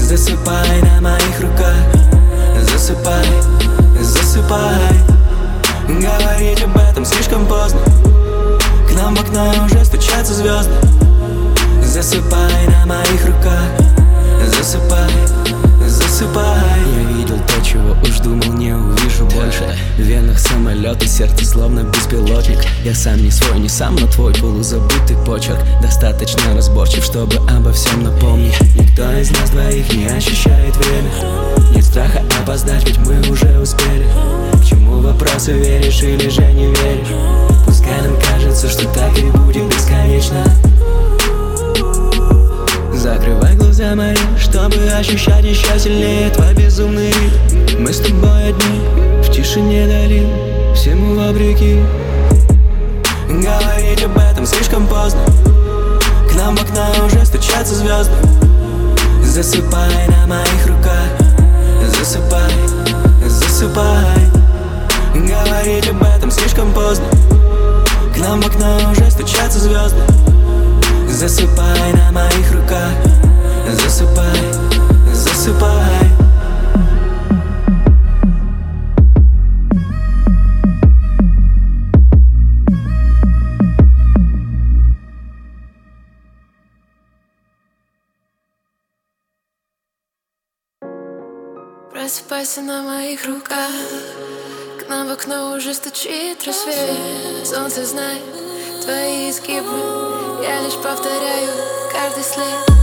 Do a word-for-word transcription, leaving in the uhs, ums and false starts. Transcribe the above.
Засыпай на моих руках, засыпай, засыпай. Говорить об этом слишком поздно, к нам в окно уже стучатся звезды. Засыпай на моих руках, засыпай, засыпай. Я видел то, чего уж думал не увижу больше. В венах самолет и сердце словно беспилотник. Я сам не свой, не сам, но твой полузабытый почерк достаточно разборчив, чтобы обо всем напомнить. Никто из нас двоих не ощущает время. Нет страха опоздать, ведь мы уже успели. К чему вопросы, веришь или же не веришь? Пускай нам кажется, что так и будет бесконечно. Закрывай глаза мои, чтобы ощущать еще сильнее твой безумный ритм. Мы с тобой одни, в тишине долин, всему вопреки. Говорить об этом слишком поздно, к нам в окно уже стучатся звезды. Засыпай на моих руках, засыпай, засыпай. Говорить об этом слишком поздно, к нам в окно уже стучатся звезды. Засыпай на моих руках, засыпай, засыпай. Просыпайся на моих руках, к нам в окно уже стучит рассвет. Солнце знает твои изгибы, я лишь повторяю каждый след.